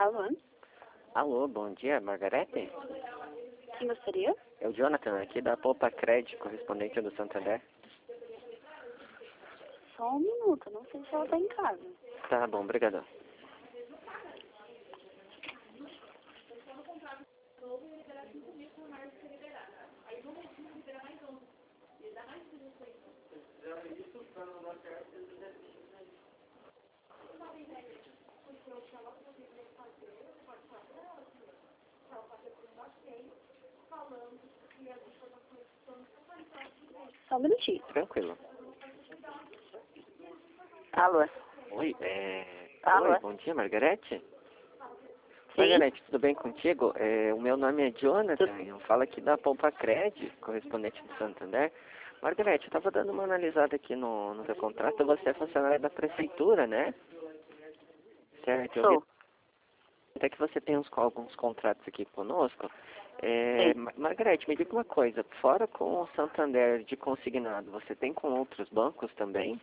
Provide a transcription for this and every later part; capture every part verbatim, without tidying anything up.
Alô? Alô, bom dia, Margarete? Quem gostaria? É o Jonathan, aqui da Poupa Cred, correspondente do Santander. Só um minuto, não sei se ela tá em casa. Tá bom, obrigado. Só um minutinho. Tranquilo. Alô? Oi, é... Alô? Oi, bom dia, Margarete? Sim? Margarete, tudo bem contigo? É, o meu nome é Jonathan, eu falo aqui da Poupa Cred, correspondente do Santander. Margarete, eu estava dando uma analisada aqui no, no seu contrato, você é funcionária da prefeitura, né? Certo, eu vi Sou. até que você tem uns, alguns contratos aqui conosco. É, Sim. Ma- Margarete, me diga uma coisa, fora com o Santander de consignado, você tem com outros bancos também?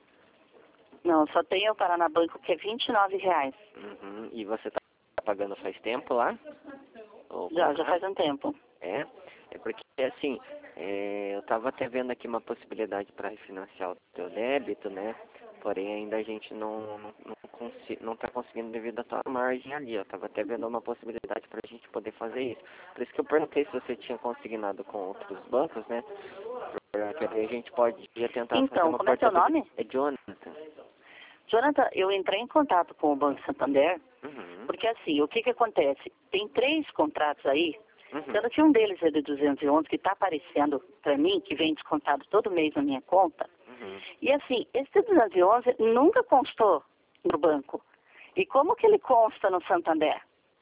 Não, só tenho o Paranabanco que é vinte e nove reais. Uhum. E você está pagando faz tempo lá? Ou Já, como já tá? faz um tempo. É? É porque, assim, é, eu estava até vendo aqui uma possibilidade para refinanciar o teu débito, né? Porém, ainda a gente não não não, consi não está conseguindo devido à tua margem ali. Eu estava até vendo uma possibilidade para a gente poder fazer isso. Por isso que eu perguntei se você tinha consignado com outros bancos, né? Porque aí a gente pode tentar fazer Então, uma como é teu portabilidade. nome? É Jonathan. Jonathan, eu entrei em contato com o Banco Santander, Uhum. porque assim, o que que acontece? Tem três contratos aí, Uhum. sendo que um deles é de duzentos e onze, que está aparecendo para mim, que vem descontado todo mês na minha conta. Uhum. E assim, esse duzentos e onze nunca constou no banco. E como que ele consta no Santander?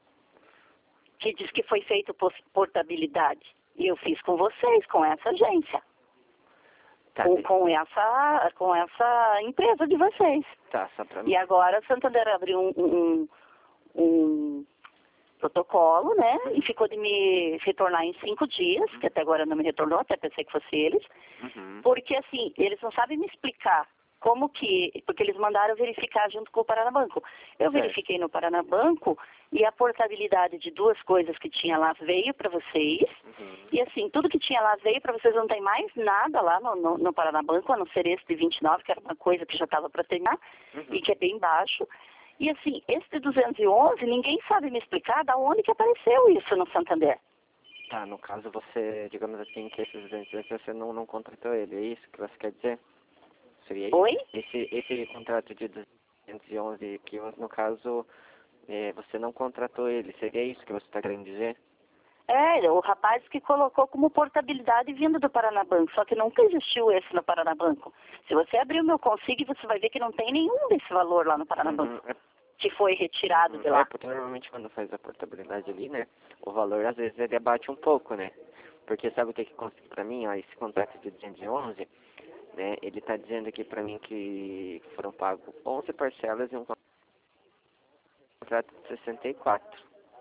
Que diz que foi feito por portabilidade. E eu fiz com vocês, com essa agência. Tá, Com, de- com essa, com essa empresa de vocês. tá, só pra E agora o Santander abriu um, um, um protocolo, né? E ficou de me retornar em cinco dias, que até agora não me retornou, até pensei que fosse eles. Uhum. Porque assim, eles não sabem me explicar como que, porque eles mandaram verificar junto com o Paranabanco. Eu Certo. verifiquei no Paranabanco e a portabilidade de duas coisas que tinha lá veio para vocês. Uhum. E assim, tudo que tinha lá veio para vocês, não tem mais nada lá no, no, no Paranabanco, a não ser esse de vinte e nove, que era uma coisa que já estava para terminar, Uhum. e que é bem baixo. E assim, esse de duzentos e onze, ninguém sabe me explicar da onde que apareceu isso no Santander. Tá, no caso você, digamos assim, que esses duzentos você não, não contratou ele, é isso que você quer dizer? Seria isso? Oi? Esse, esse contrato de duzentos e onze que no caso é, você não contratou ele, seria isso que você está querendo dizer? É, o rapaz que colocou como portabilidade vindo do Paranabanco, só que nunca existiu esse no Paranabanco. Se você abrir o meu consigo, você vai ver que não tem nenhum desse valor lá no Paranabanco, Uhum. É, que foi retirado de uhum. É, lá. porque normalmente quando faz a portabilidade ali, né, o valor às vezes ele abate um pouco, né? Porque sabe o que que consegui pra mim, ó, esse contrato de duzentos e onze, né, ele tá dizendo aqui pra mim que foram pagos onze parcelas e um contrato de sessenta e quatro.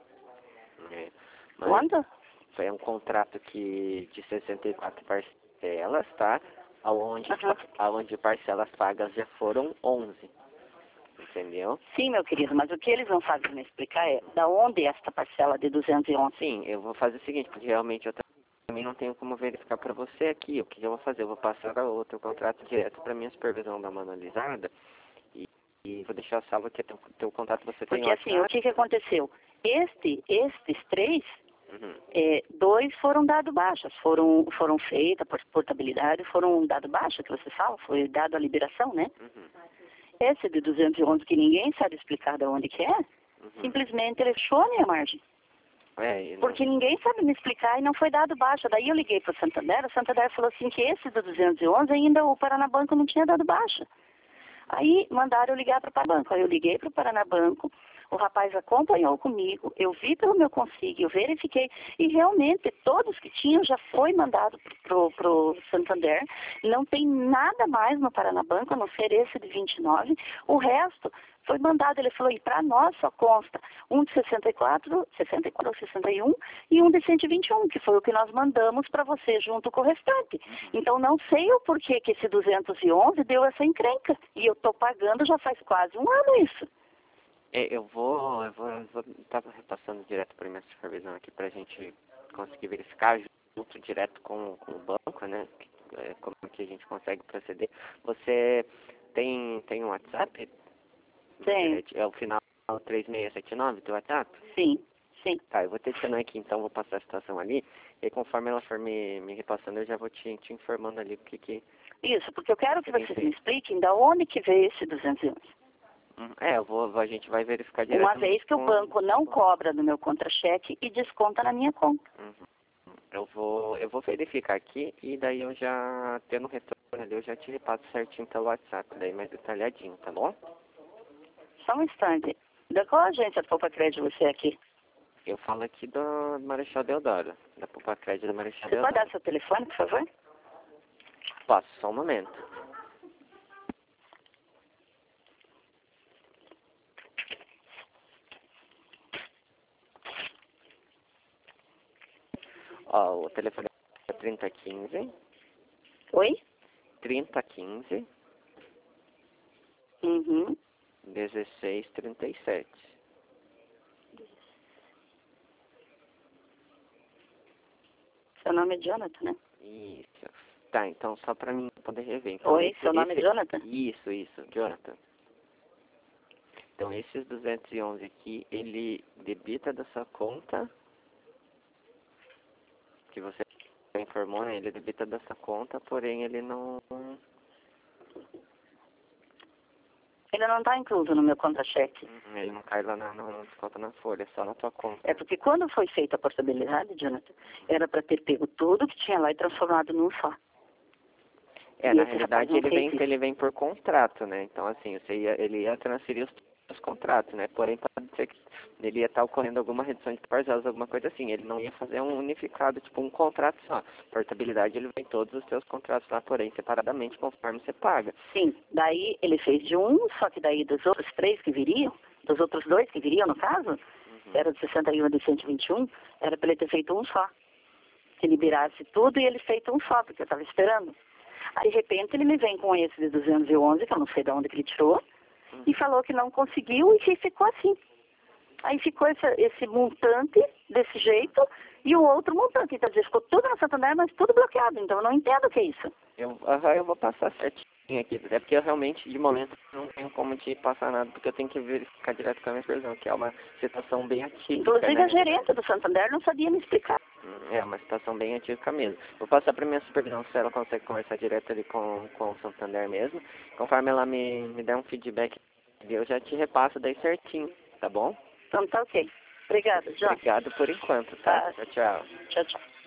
Né? Mas Quanto? foi um contrato que de sessenta e quatro parcelas, tá? Aonde, Aham. aonde parcelas pagas já foram onze. Entendeu? Sim, meu querido, mas o que eles não sabem me explicar é da onde é esta parcela de duzentos e onze. Sim, eu vou fazer o seguinte, porque realmente eu também não tenho como verificar para você aqui. O que eu vou fazer? Eu vou passar o outro contrato direto para minha supervisão dar uma analisada e, e vou deixar salvo que teu, teu contato você tem Porque assim, o WhatsApp. que que aconteceu? Este, estes três, Uhum. é, dois foram dados baixas, foram, foram feitas por portabilidade, foram dado baixa, que você fala, foi dado a liberação, né? Uhum. Esse de duzentos e onze que ninguém sabe explicar de onde que é, Uhum. simplesmente ele fechou a minha margem. É, e não- Porque ninguém sabe me explicar e não foi dado baixa. Daí eu liguei para o Santander, o Santander falou assim que esse do duzentos e onze ainda o Paranabanco não tinha dado baixa. Aí mandaram eu ligar para o Paranabanco. Aí eu liguei para o Paranabanco, o rapaz acompanhou comigo, eu vi pelo meu consigo, eu verifiquei, e realmente todos que tinham já foi mandado para o Santander, não tem nada mais no Paranabanco, a não ser esse de vinte e nove, o resto foi mandado, ele falou, e para nós só consta um de sessenta e quatro, sessenta e quatro ou sessenta e um, e um de cento e vinte e um, que foi o que nós mandamos para você junto com o restante. Então não sei o porquê que esse duzentos e onze deu essa encrenca, e eu estou pagando já faz quase um ano isso. é, eu vou, eu vou, eu vou vou estar repassando direto para minha supervisão aqui para a gente conseguir verificar junto direto com, com o banco, né? É, como que a gente consegue proceder. Você tem, tem um WhatsApp? Tem. É, é o final três seis sete nove do WhatsApp? Sim, sim. Tá, eu vou te adicionar aqui, então vou passar a situação ali, e conforme ela for me, me repassando, eu já vou te, te informando ali o que que... Isso, porque eu quero que Sim, vocês sim. me expliquem da onde que veio esse duzentos e onze. Hum, É, eu vou, a gente vai verificar direto. Uma vez que o banco não cobra do meu contra-cheque e desconta na minha conta. Uhum. Eu vou, eu vou verificar aqui e daí eu já, tendo retorno ali, eu já te repasso certinho pelo WhatsApp, daí mais detalhadinho, tá bom? Só um instante. Da qual agência Poupa Crédito você é aqui? Eu falo aqui do Marechal Deodoro, da Poupa Crédito do Marechal Você pode Deodoro. dar seu telefone, por favor? Posso, só um momento. Ó, o telefone é trinta quinze, Oi? trinta quinze, Uhum. dezesseis trinta e sete. Seu nome é Jonathan, né? Isso. Tá, então só pra mim poder rever. Então, Oi, esse, seu nome esse... é Jonathan? Isso, isso, Jonathan. Então, esses duzentos e onze aqui, ele debita da sua conta, que você informou, né? Ele debita da sua conta, porém ele não... Ele não está incluso no meu contra-cheque. Uhum, ele não cai lá na, não desconta na folha, só na tua conta. É porque quando foi feita a portabilidade, Jonathan, era para ter pego tudo que tinha lá e transformado num só. É, E na esse rapaz realidade não ele fez vem, isso. ele vem por contrato, né? Então assim, você ia, ele ia transferir os, os contratos, né? Porém pode ser que ele ia estar ocorrendo alguma redução de parcelas, alguma coisa assim. Ele não ia fazer um unificado, tipo um contrato só. Portabilidade ele vem todos os seus contratos lá, porém separadamente, conforme você paga. Sim, daí ele fez de um, só que daí dos outros três que viriam, dos outros dois que viriam no caso, Uhum. era de sessenta e um e de cento e vinte e um, era para ele ter feito um só. Que liberasse tudo e ele feito um só, porque eu estava esperando. Aí, de repente, ele me vem com esse de duzentos e onze, que eu não sei de onde que ele tirou, Uhum. e falou que não conseguiu e ficou assim. Aí ficou esse, esse montante desse jeito e o outro montante. Então, ficou tudo no Santander, mas tudo bloqueado. Então, eu não entendo o que é isso. Eu, aham, eu vou passar certinho aqui, é porque eu realmente, de momento, não tenho como te passar nada, porque eu tenho que verificar direto com a minha supervisão, que é uma situação bem atípica, Inclusive, né? a gerente do Santander não sabia me explicar. É uma situação bem atípica mesmo. Vou passar para minha supervisão se ela consegue conversar direto ali com, com o Santander mesmo. Conforme ela me, me der um feedback, eu já te repasso daí certinho, tá bom? Então, tá ok. Obrigada, João. Obrigado por enquanto, tá? Tá. Tchau, tchau. Tchau, tchau.